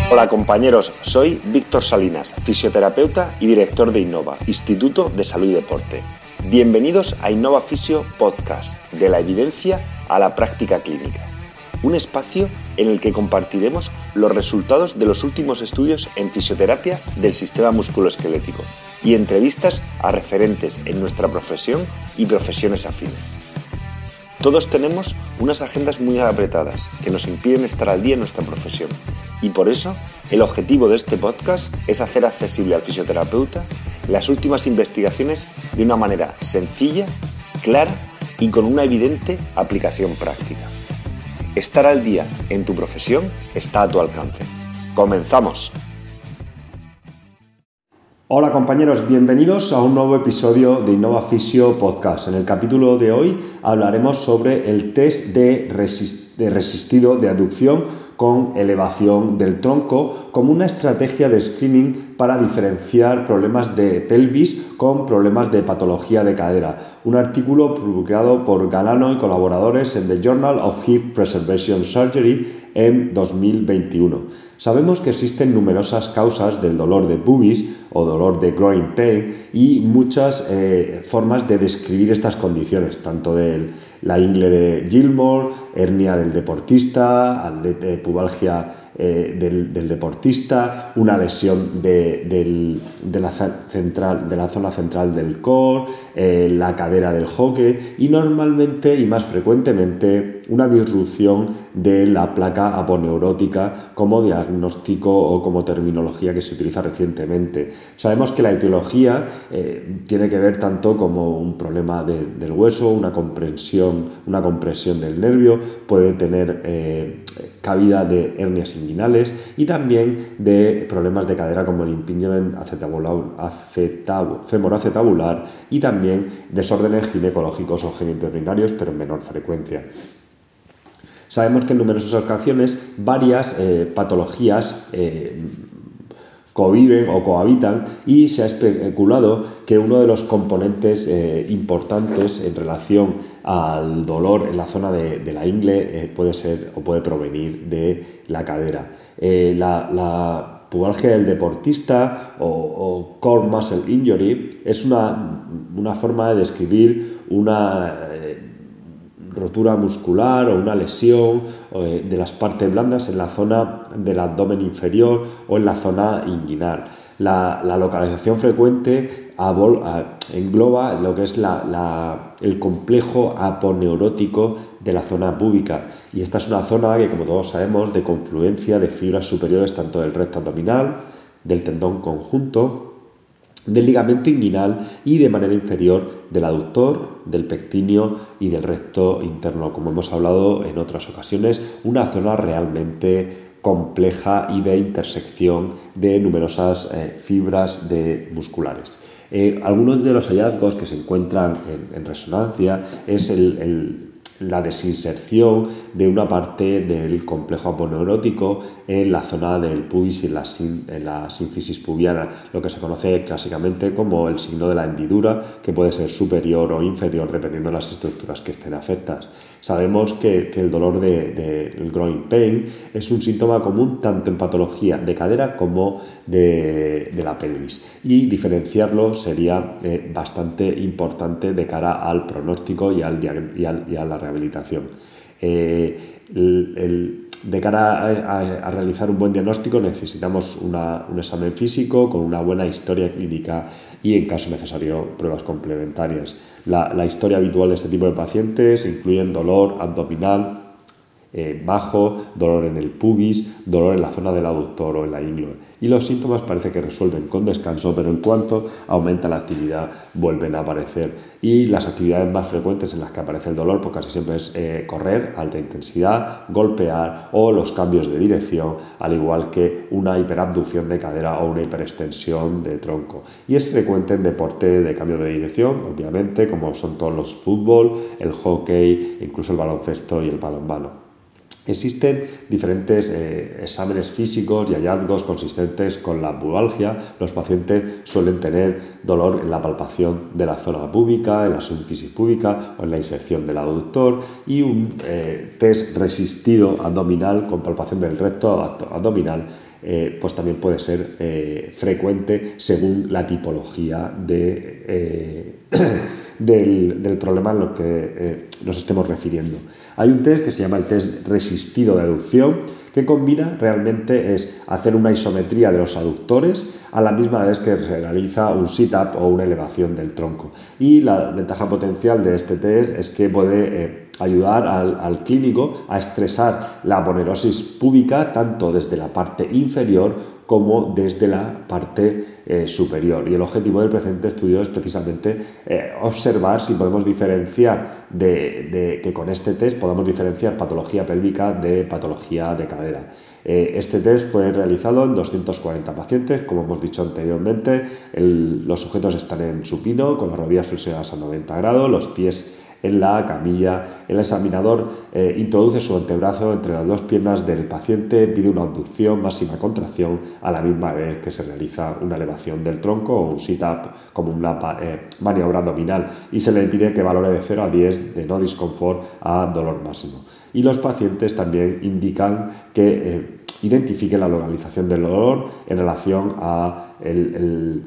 Hola compañeros, soy Víctor Salinas, fisioterapeuta y director de Innova, Instituto de Salud y Deporte. Bienvenidos a Innova Fisio Podcast, de la evidencia a la práctica clínica. Un espacio en el que compartiremos los resultados de los últimos estudios en fisioterapia del sistema musculoesquelético y entrevistas a referentes en nuestra profesión y profesiones afines. Todos tenemos unas agendas muy apretadas que nos impiden estar al día en nuestra profesión y por eso el objetivo de este podcast es hacer accesible al fisioterapeuta las últimas investigaciones de una manera sencilla, clara y con una evidente aplicación práctica. Estar al día en tu profesión está a tu alcance. ¡Comenzamos! Hola compañeros, bienvenidos a un nuevo episodio de Innova Fisio Podcast. En el capítulo de hoy hablaremos sobre el test de resistido de aducción con elevación del tronco como una estrategia de screening para diferenciar problemas de pelvis con problemas de patología de cadera. Un artículo publicado por Galano y colaboradores en The Journal of Hip Preservation Surgery en 2021. Sabemos que existen numerosas causas del dolor de pubis o dolor de groin pain y muchas formas de describir estas condiciones, tanto de la ingle de Gilmore, hernia del deportista, pubalgia del deportista, una lesión de la zona central del core, la cadera del hockey y normalmente y más frecuentemente una disrupción de la placa aponeurótica como diagnóstico o como terminología que se utiliza recientemente. Sabemos que la etiología tiene que ver tanto como un problema del hueso, una compresión del nervio, puede tener cabida de hernias inguinales y también de problemas de cadera como el impingement femoroacetabular y también desórdenes ginecológicos o genitourinarios, pero en menor frecuencia. Sabemos que en numerosas ocasiones varias patologías conviven o cohabitan y se ha especulado que uno de los componentes importantes en relación al dolor en la zona de la ingle puede ser o puede provenir de la cadera. La pubalgia del deportista o core muscle injury es una forma de describir una rotura muscular o una lesión de las partes blandas en la zona del abdomen inferior o en la zona inguinal. La localización frecuente engloba lo que es el complejo aponeurótico de la púbica púbica y esta es una zona que, como todos sabemos, de confluencia de fibras superiores tanto del recto abdominal, del tendón conjunto, del ligamento inguinal y de manera inferior del aductor, del pectíneo y del recto interno. Como hemos hablado en otras ocasiones, una zona realmente compleja y de intersección de numerosas fibras musculares. Algunos de los hallazgos que se encuentran en resonancia es la desinserción de una parte del complejo aponeurótico en la zona del pubis y en la sínfisis pubiana, lo que se conoce clásicamente como el signo de la hendidura, que puede ser superior o inferior dependiendo de las estructuras que estén afectadas. Sabemos que el dolor del groin pain es un síntoma común tanto en patología de cadera como de la pelvis y diferenciarlo sería bastante importante de cara al pronóstico y a la rehabilitación. De cara a realizar un buen diagnóstico necesitamos un examen físico con una buena historia clínica y, en caso necesario, pruebas complementarias. La historia habitual de este tipo de pacientes incluyen dolor abdominal bajo, dolor en el pubis, dolor en la zona del aductor o en la ingle. Y los síntomas parece que resuelven con descanso, pero en cuanto aumenta la actividad vuelven a aparecer. Y las actividades más frecuentes en las que aparece el dolor, pues casi siempre es correr a alta intensidad, golpear o los cambios de dirección, al igual que una hiperabducción de cadera o una hiperextensión de tronco. Y es frecuente en deporte de cambio de dirección, obviamente, como son todos los fútbol, el hockey, incluso el baloncesto y el balonmano. Existen diferentes exámenes físicos y hallazgos consistentes con la pubalgia. Los pacientes suelen tener dolor en la palpación de la zona púbica, en la sínfisis púbica o en la inserción del aductor, y un test resistido abdominal con palpación del recto abdominal pues también puede ser frecuente según la tipología del problema en lo que nos estemos refiriendo. Hay un test que se llama el test resistido de aducción, que combina realmente es hacer una isometría de los aductores a la misma vez que se realiza un sit-up o una elevación del tronco. Y la ventaja potencial de este test es que puede ayudar al clínico a estresar la aponerosis púbica tanto desde la parte inferior como desde la parte superior. Y el objetivo del presente estudio es precisamente observar si podemos diferenciar que con este test podamos diferenciar patología pélvica de patología de cadera. Este test fue realizado en 240 pacientes, como hemos dicho anteriormente. Los sujetos están en supino, con las rodillas flexionadas a 90 grados, los pies en la camilla. El examinador introduce su antebrazo entre las dos piernas del paciente, pide una abducción, máxima contracción, a la misma vez que se realiza una elevación del tronco o un sit-up como una maniobra abdominal, y se le pide que valore de 0 a 10 de no disconfort a dolor máximo. Y los pacientes también indican que identifiquen la localización del dolor en relación a el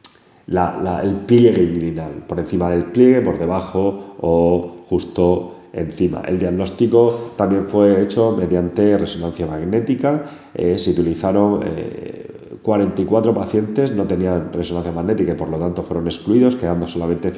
pliegue inguinal, por encima del pliegue, por debajo o justo encima. El diagnóstico también fue hecho mediante resonancia magnética. Se utilizaron 44 pacientes, no tenían resonancia magnética y por lo tanto fueron excluidos, quedando solamente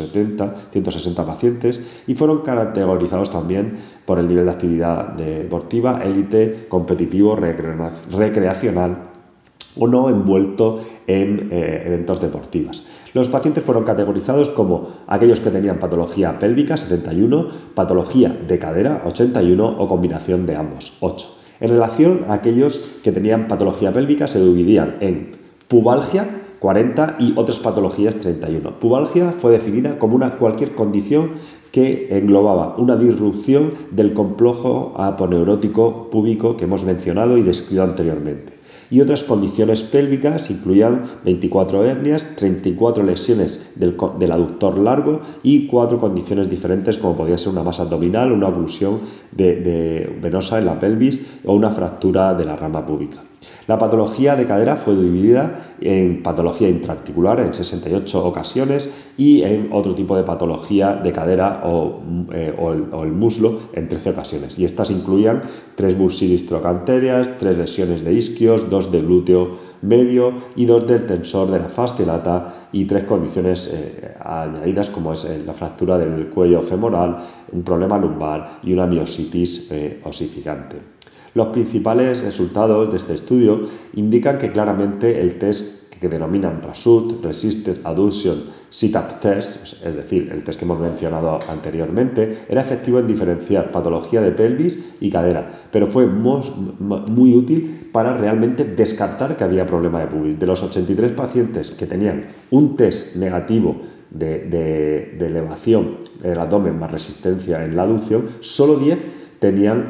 160 pacientes, y fueron categorizados también por el nivel de actividad deportiva, élite, competitivo, recreacional o no envuelto en eventos deportivos. Los pacientes fueron categorizados como aquellos que tenían patología pélvica, 71, patología de cadera, 81, o combinación de ambos, 8. En relación a aquellos que tenían patología pélvica, se dividían en pubalgia, 40, y otras patologías, 31. Pubalgia fue definida como cualquier condición que englobaba una disrupción del complejo aponeurótico púbico que hemos mencionado y descrito anteriormente. Y otras condiciones pélvicas incluían 24 hernias, 34 lesiones del aductor largo y 4 condiciones diferentes, como podía ser una masa abdominal, una oclusión venosa en la pelvis o una fractura de la rama púbica. La patología de cadera fue dividida en patología intraarticular en 68 ocasiones y en otro tipo de patología de cadera o el muslo en 13 ocasiones. Y estas incluían 3 bursitis trocanterias, 3 lesiones de isquios, 2 del glúteo medio y 2 del tensor de la fascia lata, y 3 condiciones añadidas como es la fractura del cuello femoral, un problema lumbar y una miositis osificante. Los principales resultados de este estudio indican que claramente el test que denominan RASUT, Resisted Adduction Sit-Up Test, es decir, el test que hemos mencionado anteriormente, era efectivo en diferenciar patología de pelvis y cadera, pero fue muy útil para realmente descartar que había problema de pubis. De los 83 pacientes que tenían un test negativo de elevación del abdomen más resistencia en la adducción, solo 10 tenían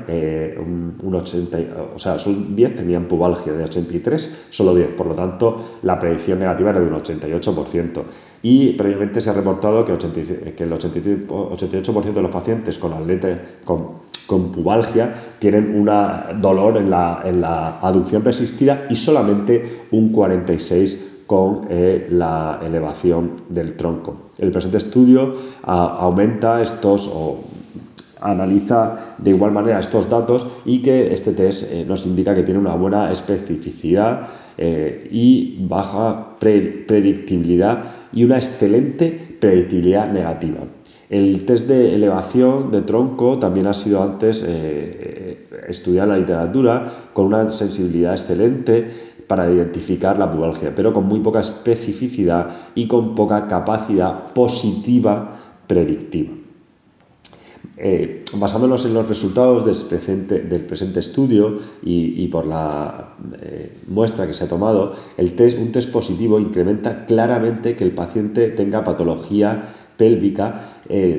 solo 10 tenían pubalgia, de 83, solo 10, por lo tanto la predicción negativa era de un 88%. Y previamente se ha reportado que el 88% de los pacientes con pubalgia tienen un dolor en la aducción resistida y solamente un 46% con la elevación del tronco. El presente estudio aumenta analiza de igual manera estos datos, y que este test nos indica que tiene una buena especificidad y baja predictibilidad y una excelente predictibilidad negativa. El test de elevación de tronco también ha sido antes estudiado en la literatura con una sensibilidad excelente para identificar la pubalgia, pero con muy poca especificidad y con poca capacidad positiva predictiva. Basándonos en los resultados del presente estudio y por la muestra que se ha tomado, un test positivo incrementa claramente que el paciente tenga patología pélvica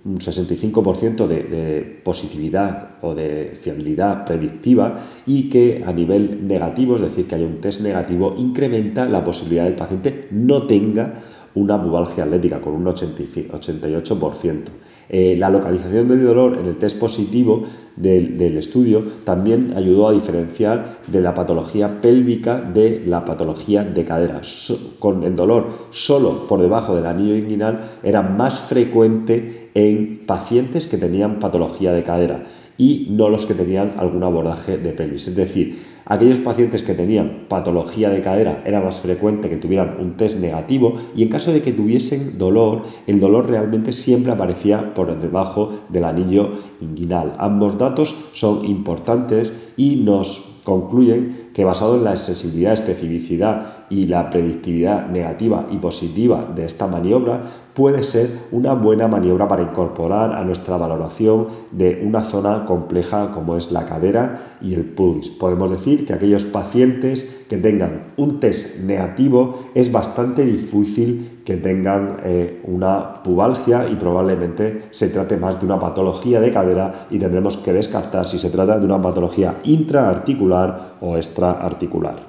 un 65% de positividad o de fiabilidad predictiva, y que a nivel negativo, es decir, que haya un test negativo, incrementa la posibilidad del paciente no tenga una pubalgia atlética con un 88%. La localización del dolor en el test positivo del estudio también ayudó a diferenciar de la patología pélvica de la patología de cadera. Con el dolor solo por debajo del anillo inguinal era más frecuente en pacientes que tenían patología de cadera y no los que tenían algún abordaje de pelvis. Es decir, aquellos pacientes que tenían patología de cadera era más frecuente que tuvieran un test negativo, y en caso de que tuviesen dolor, el dolor realmente siempre aparecía por debajo del anillo inguinal. Ambos datos son importantes y nos concluyen que, basado en la sensibilidad, especificidad y la predictividad negativa y positiva de esta maniobra, puede ser una buena maniobra para incorporar a nuestra valoración de una zona compleja como es la cadera y el pubis. Podemos decir que aquellos pacientes que tengan un test negativo es bastante difícil que tengan una pubalgia, y probablemente se trate más de una patología de cadera, y tendremos que descartar si se trata de una patología intraarticular o extraarticular.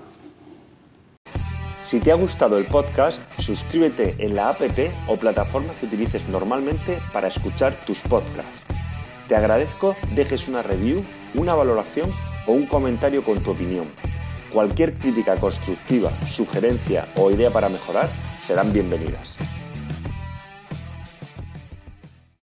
Si te ha gustado el podcast, suscríbete en la app o plataforma que utilices normalmente para escuchar tus podcasts. Te agradezco dejes una review, una valoración o un comentario con tu opinión. Cualquier crítica constructiva, sugerencia o idea para mejorar serán bienvenidas.